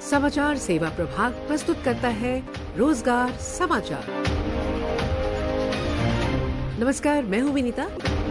समाचार सेवा प्रभाग प्रस्तुत करता है रोजगार समाचार। नमस्कार, मैं हूँ विनीता।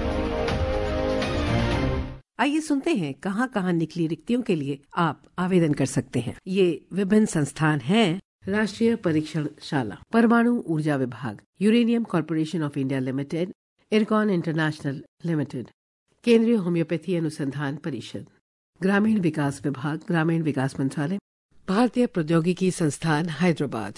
आइए सुनते हैं कहाँ कहाँ निकली रिक्तियों के लिए आप आवेदन कर सकते हैं। ये विभिन्न संस्थान हैं: राष्ट्रीय परीक्षणशाला, परमाणु ऊर्जा विभाग, Uranium Corporation of India Limited, Ircon International Limited, केंद्रीय होम्योपैथी अनुसंधान परिषद, ग्रामीण विकास विभाग, ग्रामीण विकास मंत्रालय, भारतीय प्रौद्योगिकी संस्थान हैदराबाद।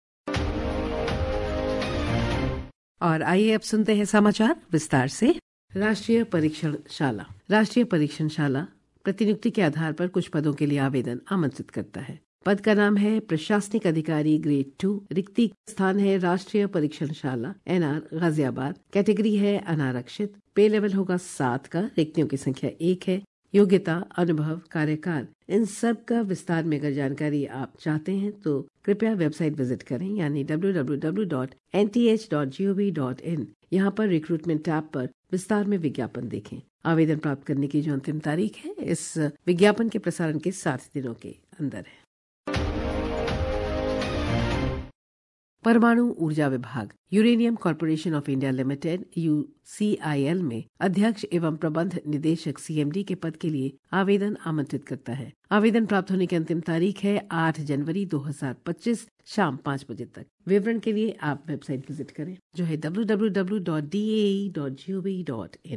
और आइए अब सुनते हैं समाचार विस्तार से। राष्ट्रीय परीक्षणशाला। राष्ट्रीय परीक्षणशाला प्रतिनियुक्ति के आधार पर कुछ पदों के लिए आवेदन आमंत्रित करता है। पद का नाम है प्रशासनिक अधिकारी ग्रेड 2। रिक्ति स्थान है राष्ट्रीय परीक्षणशाला, NR गाजियाबाद। कैटेगरी है अनारक्षित। पे लेवल होगा 7 का। रिक्तियों की संख्या 1 है। योग्यता, अनुभव, कार्यकाल, इन सब का विस्तार में अगर जानकारी आप चाहते हैं तो कृपया वेबसाइट विजिट करें, यानी www.nth.gov.in। यहाँ पर रिक्रूटमेंट टैब पर विस्तार में विज्ञापन देखें। आवेदन प्राप्त करने की जो अंतिम तारीख है इस विज्ञापन के प्रसारण के 7 दिनों के अंदर है। परमाणु ऊर्जा विभाग, Uranium Corporation of India Limited UCIL में अध्यक्ष एवं प्रबंध निदेशक CMD के पद के लिए आवेदन आमंत्रित करता है। आवेदन प्राप्त होने की अंतिम तारीख है 8 जनवरी 2025 शाम 5 बजे तक। विवरण के लिए आप वेबसाइट विजिट करें, जो है www.dae.gov.in।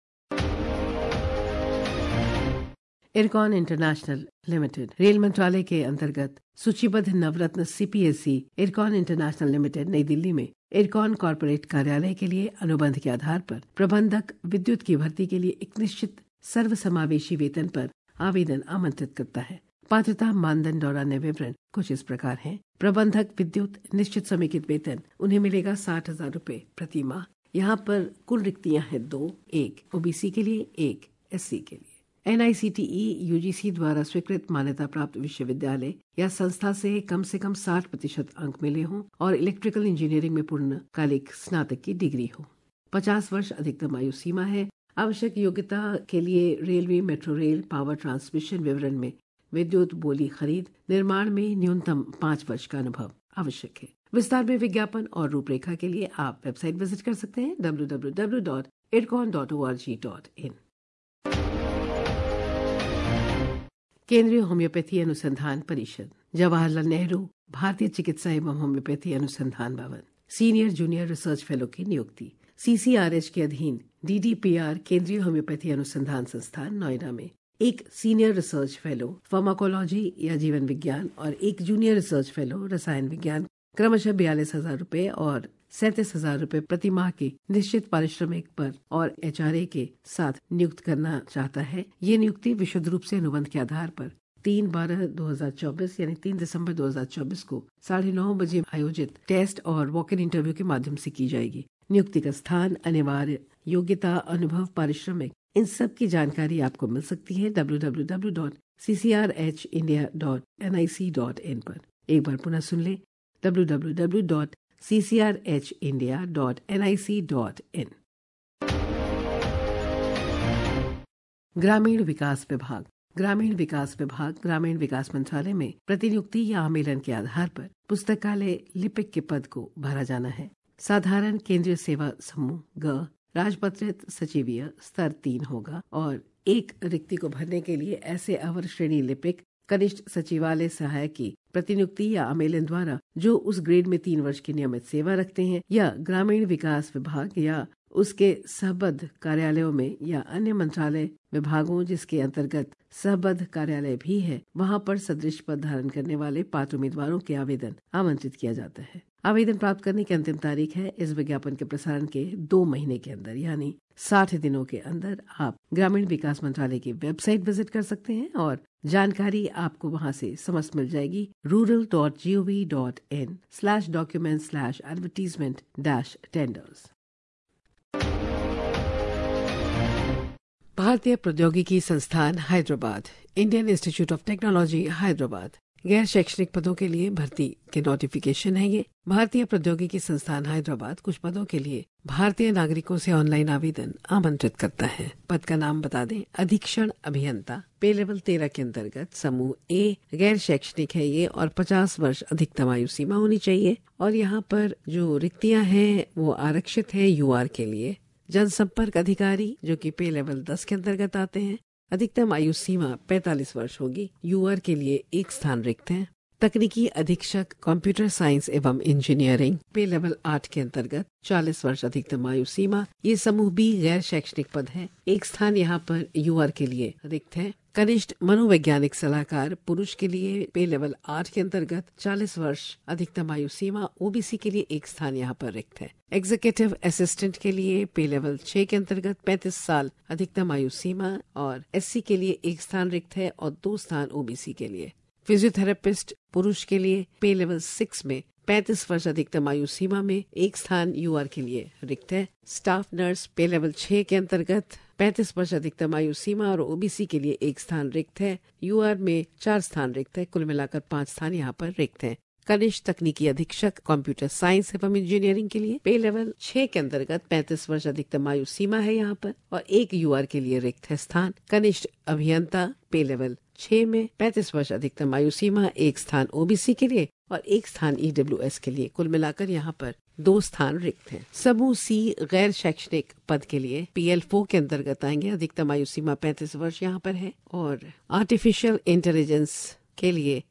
IRCON International limited, rail मंत्रालय के अंतर्गत सूचीबद्ध Navratna CPSE Ircon International Limited नई दिल्ली में इरकॉन कॉर्पोरेट कार्यालय के लिए अनुबंध के आधार पर प्रबंधक विद्युत की भर्ती के लिए एक निश्चित सर्वसमावेशी वेतन पर आवेदन आमंत्रित करता है। पात्रता, मानदंड और अन्य विवरण कुछ इस प्रकार हैं। प्रबंधक विद्युत निश्चित समेकित वेतन उन्हें मिलेगा 60,000 रूपए प्रति माह। यहाँ पर कुल रिक्तियां हैं 2, 1 OBC के लिए, 1 SC के लिए। NICTE UGC द्वारा स्वीकृत मान्यता प्राप्त विश्वविद्यालय या संस्था से कम 60% अंक मिले हों और इलेक्ट्रिकल इंजीनियरिंग में पूर्णकालिक स्नातक की डिग्री हो। 50 वर्ष अधिकतम आयु सीमा है। आवश्यक योग्यता के लिए railway, metro rail, power transmission विवरण में विद्युत बोली खरीद, निर्माण में न्यूनतम 5 वर्ष का अनुभव आवश्यक है। विस्तार में विज्ञापन और रूपरेखा के लिए आप वेबसाइट विजिट कर सकते हैं www.ircon.org.in। केंद्रीय होम्योपैथी अनुसंधान परिषद, जवाहरलाल नेहरू भारतीय चिकित्सा एवं होम्योपैथी अनुसंधान भवन, सीनियर जूनियर रिसर्च फेलो की नियुक्ति। CCRH के अधीन DDPR केंद्रीय होम्योपैथी अनुसंधान संस्थान नोएडा में एक सीनियर रिसर्च फेलो फार्माकोलॉजी या जीवन विज्ञान और एक जूनियर रिसर्च फेलो रसायन विज्ञान क्रमशः 42,000 रूपए और 37,000 रूपए प्रति माह के निश्चित पारिश्रमिक पर और HRA के साथ नियुक्त करना चाहता है। ये नियुक्ति विशुद्ध रूप से अनुबंध के आधार पर 3/12/2024 यानी 3 दिसंबर 2024 को 9:30 बजे आयोजित टेस्ट और वॉक इन इंटरव्यू के माध्यम से की जाएगी। नियुक्ति का स्थान, अनिवार्य योग्यता, अनुभव, पारिश्रमिक, इन सब की जानकारी आपको मिल सकती है www.ccrhindia.nic.in पर। एक बार पुनः सुन ले, www.ccrhindia.nic.in। ग्रामीण विकास विभाग, ग्रामीण विकास विभाग, ग्रामीण विकास मंत्रालय में प्रतिनियुक्ति या आमेलन के आधार पर पुस्तकालय लिपिक के पद को भरा जाना है। साधारण केंद्रीय सेवा समूह ग राजपत्रित सचिवीय स्तर 3 होगा और एक रिक्ति को भरने के लिए ऐसे अवर श्रेणी लिपिक, कनिष्ठ सचिवालय सहायक की प्रतिनियुक्ति या आमेलन द्वारा जो उस ग्रेड में 3 वर्ष की नियमित सेवा रखते हैं या ग्रामीण विकास विभाग या उसके सहबद्ध कार्यालयों में या अन्य मंत्रालय विभागों जिसके अंतर्गत सहबद्ध कार्यालय भी है, वहां पर सदृश पद धारण करने वाले पात्र उम्मीदवारों के आवेदन आमंत्रित किया जाता है। आवेदन प्राप्त करने की अंतिम तारीख है इस विज्ञापन के प्रसारण के 2 महीने के अंदर, यानी 60 दिनों के अंदर आप ग्रामीण विकास मंत्रालय की वेबसाइट विजिट कर सकते हैं और जानकारी आपको वहां से समस्त मिल जाएगी। rural.gov.in/document/advertisement-tenders। भारतीय प्रौद्योगिकी संस्थान Hyderabad, Indian Institute of Technology Hyderabad गैर शैक्षणिक पदों के लिए भर्ती के नोटिफिकेशन है ये। भारतीय प्रौद्योगिकी संस्थान हैदराबाद कुछ पदों के लिए भारतीय नागरिकों से ऑनलाइन आवेदन आमंत्रित करता है। पद का नाम बता दें, अधीक्षण अभियंता, पे लेवल 13 के अंतर्गत समूह ए, गैर शैक्षणिक है ये और 50 वर्ष अधिकतम आयु सीमा होनी चाहिए। और यहाँ पर जो रिक्तियां हैं वो आरक्षित है यूआर के लिए। जनसंपर्क अधिकारी जो कि पे लेवल 10 के अंतर्गत आते हैं, अधिकतम आयु सीमा 45 वर्ष होगी। यूआर के लिए 1 स्थान रिक्त है। तकनीकी अधीक्षक कंप्यूटर साइंस एवं इंजीनियरिंग, पे लेवल 8 के अंतर्गत 40 वर्ष अधिकतम आयु सीमा। ये समूह बी गैर शैक्षणिक पद है। 1 स्थान यहाँ पर यूआर के लिए रिक्त है। कनिष्ठ मनोवैज्ञानिक सलाहकार पुरुष के लिए पे लेवल 8 के अंतर्गत 40 वर्ष अधिकतम आयु सीमा। ओबीसी के लिए 1 स्थान यहाँ पर रिक्त है। एग्जीक्यूटिव असिस्टेंट के लिए पे लेवल 6 के अंतर्गत 35 साल अधिकतम आयु सीमा और एससी के लिए 1 स्थान रिक्त है और 2 स्थान ओबीसी के लिए। फिजियोथेरेपिस्ट पुरुष के लिए पे लेवल 6 में 35 वर्ष अधिकतम आयु सीमा में 1 स्थान यूआर के लिए रिक्त है। स्टाफ नर्स पे लेवल 6 के अंतर्गत 35 वर्ष अधिकतम आयु सीमा और ओबीसी के लिए 1 स्थान रिक्त है। यूआर में 4 स्थान रिक्त है। कुल मिलाकर 5 स्थान यहाँ पर रिक्त है। कनिष्ठ तकनीकी अधीक्षक कंप्यूटर साइंस एवं इंजीनियरिंग के लिए पे लेवल 6 के अंतर्गत 35 वर्ष अधिकतम आयु सीमा है यहाँ पर और 1 यूआर के लिए रिक्त है स्थान। कनिष्ठ अभियंता पे लेवल 6 में 35 वर्ष अधिकतम आयु सीमा, 1 स्थान ओबीसी के लिए और 1 स्थान ईडब्ल्यूएस के लिए। कुल मिलाकर यहाँ पर 2 स्थान रिक्त हैं। समूह सी गैर शैक्षणिक पद के लिए PL4 के अंतर्गत आएंगे। अधिकतम आयु सीमा 35 वर्ष यहाँ पर है। और आर्टिफिशियल इंटेलिजेंस के लिए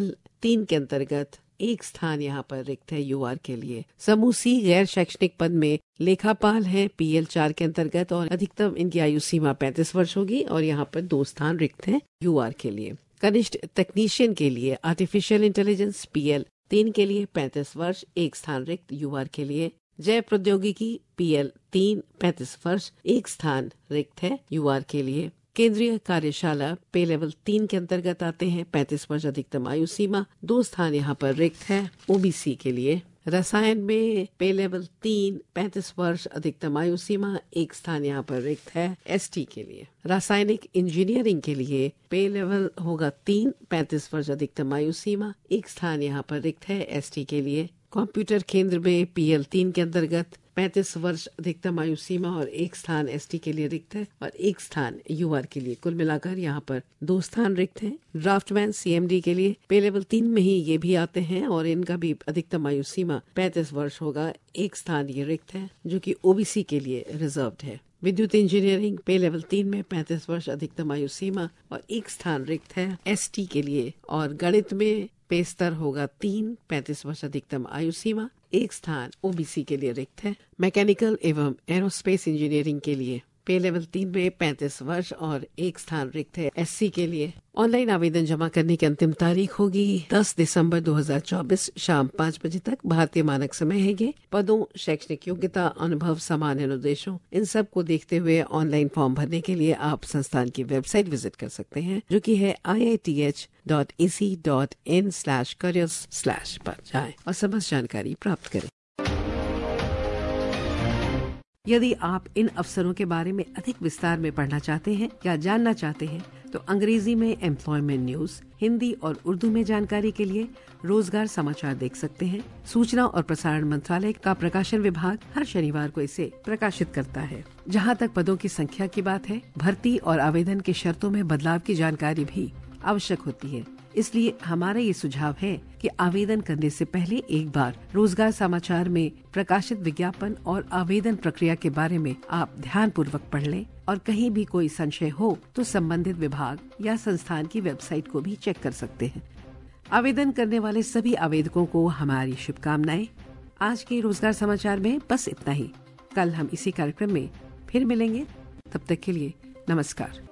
PL3 के अंतर्गत 1 स्थान यहाँ पर रिक्त है यूआर के लिए। समूह सी गैर शैक्षणिक पद में लेखापाल है PL4 के अंतर्गत और अधिकतम इनकी आयु सीमा 35 वर्ष होगी और यहाँ पर 2 स्थान रिक्त हैं यूआर के लिए। कनिष्ठ तकनीशियन के लिए आर्टिफिशियल इंटेलिजेंस PL3 के लिए 35 वर्ष, 1 स्थान रिक्त यूआर के लिए। जय प्रौद्योगिकी PL3 35 वर्ष, 1 स्थान रिक्त है यूआर के लिए। केंद्रीय कार्यशाला पे लेवल 3 के अंतर्गत आते हैं। 35 वर्ष अधिकतम आयु सीमा, 2 स्थान यहाँ पर रिक्त है ओबीसी के लिए। रसायन में पे लेवल 3 35 वर्ष अधिकतम आयु सीमा, 1 स्थान यहाँ पर रिक्त है एसटी के लिए। रासायनिक इंजीनियरिंग के लिए पे लेवल होगा 3 35 वर्ष अधिकतम आयु सीमा, 1 स्थान यहाँ पर रिक्त है एसटी के लिए। कंप्यूटर केंद्र में PL3 के अंतर्गत 35 वर्ष अधिकतम आयु सीमा और 1 स्थान एसटी के लिए रिक्त है और 1 स्थान यूआर के लिए। कुल मिलाकर यहाँ पर 2 स्थान रिक्त हैं। ड्राफ्टमैन CMD के लिए पे लेवल 3 में ही ये भी आते हैं और इनका भी अधिकतम आयु सीमा 35 वर्ष होगा, 1 स्थान ये रिक्त है जो कि ओबीसी के लिए रिजर्व्ड है। विद्युत इंजीनियरिंग पे लेवल 3 में 35 वर्ष अधिकतम आयु सीमा और 1 स्थान रिक्त है एसटी के लिए। और गणित में पे स्तर होगा 3 35 वर्ष अधिकतम आयु सीमा, 1 स्थान ओबीसी के लिए रिक्त है। मैकेनिकल एवं एरोस्पेस इंजीनियरिंग के लिए पे लेवल 3 में 35 वर्ष और 1 स्थान रिक्त है एससी के लिए। ऑनलाइन आवेदन जमा करने की अंतिम तारीख होगी 10 दिसंबर 2024 शाम 5 बजे तक। भारतीय मानक समय है ये। पदों, शैक्षणिक योग्यता, अनुभव, सामान्य अनुदेशों, इन सब को देखते हुए ऑनलाइन फॉर्म भरने के लिए आप संस्थान की वेबसाइट विजिट कर सकते हैं जो कि है iith.ac.in/careers/ पर जाएं और समस्त जानकारी प्राप्त करें। यदि आप इन अवसरों के बारे में अधिक विस्तार में पढ़ना चाहते हैं या जानना चाहते हैं तो अंग्रेजी में एम्प्लॉयमेंट न्यूज, हिंदी और उर्दू में जानकारी के लिए रोजगार समाचार देख सकते हैं। सूचना और प्रसारण मंत्रालय का प्रकाशन विभाग हर शनिवार को इसे प्रकाशित करता है। जहां तक पदों की संख्या की बात है, भर्ती और आवेदन की शर्तों में बदलाव की जानकारी भी आवश्यक होती है। इसलिए हमारा ये सुझाव है कि आवेदन करने से पहले एक बार रोजगार समाचार में प्रकाशित विज्ञापन और आवेदन प्रक्रिया के बारे में आप ध्यानपूर्वक पढ़ लें और कहीं भी कोई संशय हो तो संबंधित विभाग या संस्थान की वेबसाइट को भी चेक कर सकते हैं। आवेदन करने वाले सभी आवेदकों को हमारी शुभकामनाएं। आज के रोजगार समाचार में बस इतना ही। कल हम इसी कार्यक्रम में फिर मिलेंगे। तब तक के लिए नमस्कार।